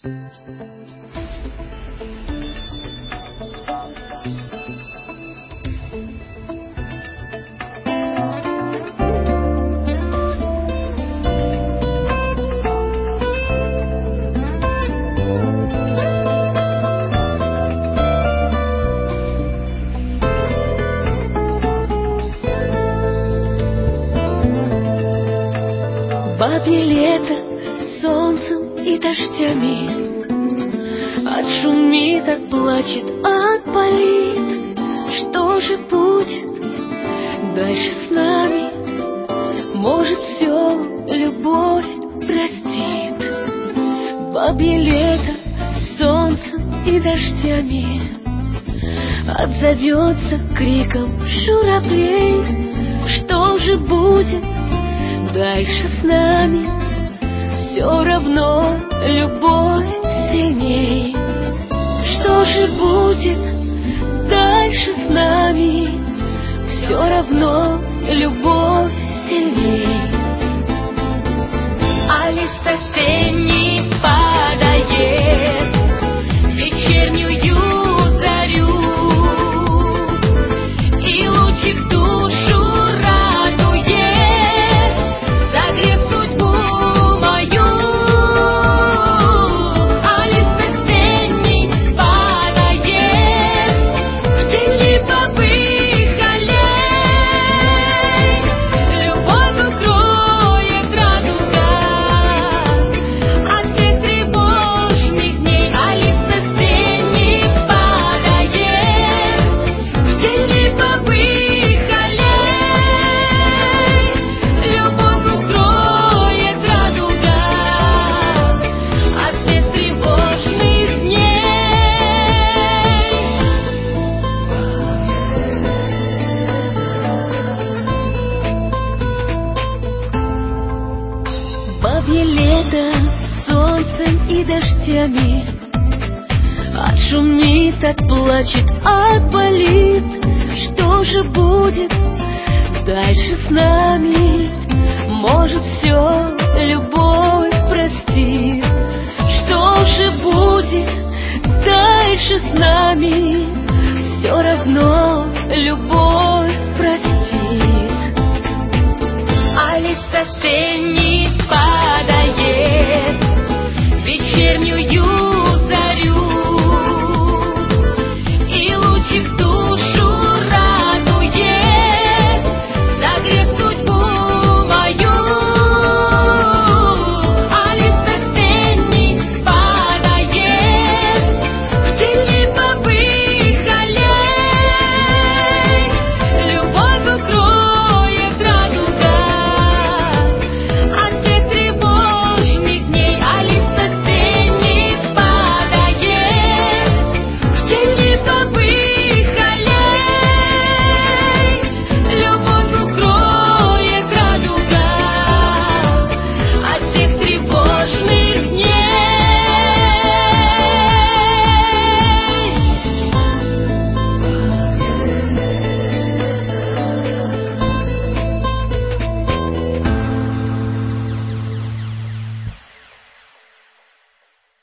Бабье лето солнцем и дождями отшумит, отплачет, отпалит. Что же будет дальше с нами? Может, все любовь простит. Бабье лето солнцем и дождями отзовется криком журавлей. Что же будет дальше с нами? Все равно любовь сильней. Что же будет дальше с нами? Все равно любовь сильней. А лист осенний падает в вечернюю зарю, и лучик душу радует, согрев судьбу мою. А лист осенний падает в тень липовых аллей, любовь укроет радуга от всех тревожных дней. А лист осенний падает в тень липовых аллей, любовь укроет радуга от всех тревожных дней. Бабье лето солнцем и дождями отшумит, отплачет, отболит. Что же будет дальше с нами? Может, все любовь